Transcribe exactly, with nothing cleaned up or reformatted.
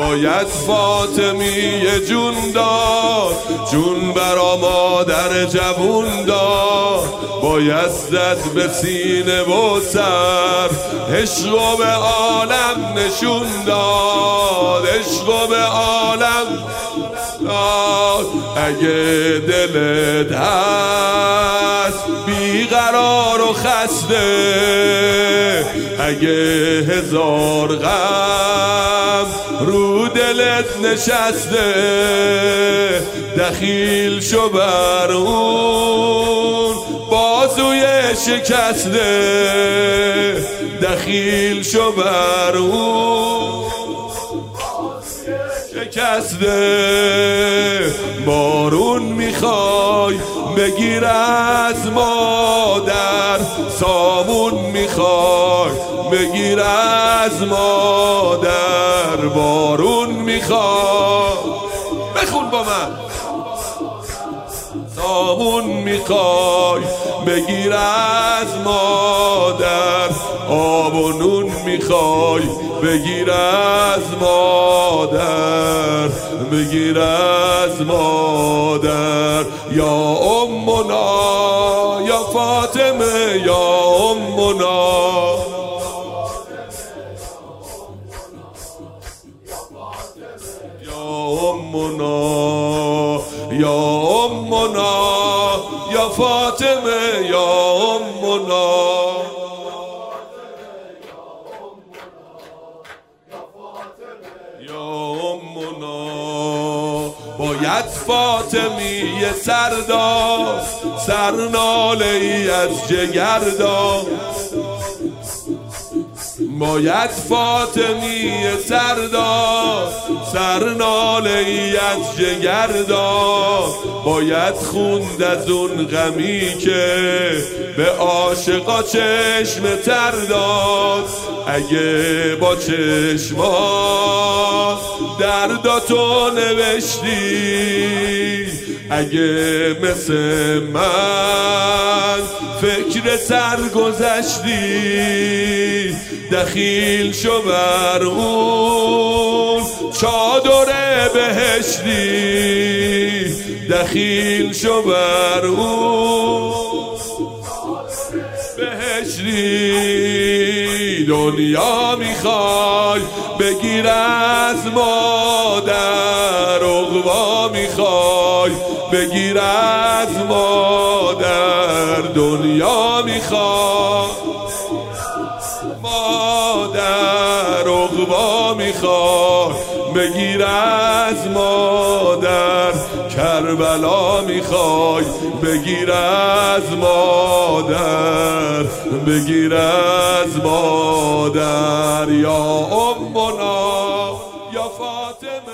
باید فاطمیه جون داد، جون برا مادر جوون داد. باید زد به سینه و سر، عشق به عالم نشون داد، عشق به عالم داد. اگه دلت هست بیقرار و خسته، اگه هزار غم رو دلت نشسته، دخیل شو بر اون بازوی شکسته، دخیل شو بر اون شکسته. بارون میخوای بگیر از مادر، صابون میخوای بگیر از مادر. بارون میخوای، بخون با من، صابون میخوای بگیر از مادر، آب و نون میخوای بگیر از مادر، بگیر از مادر. یا امنا یا فاطمه یا امنا، یا امنا یا امنا یا فاطمه یا امنا. باید فاطمیه سردار، سرناله ای از جگر دار. باید فاطمیه سردار، سرناله ای از جگر دار. باید خوند از اون غمی که به عاشقا چشم تر داد. اگه با چشمات درداتو نوشتی، اگه مثل من فکر سر گذشتی، دخیل شو بر اون چادر بهشتی، دخیل شو بر اون بهشتی. دنیا میخوای بگیر از مادر، عقبا میخوای بگیر از مادر. دنیا میخوای مادر، عقبا میخوای بگیر از مادر. کربلا میخوای بگیر از مادر، بگیر از مادر. یا امنا یا فاطمه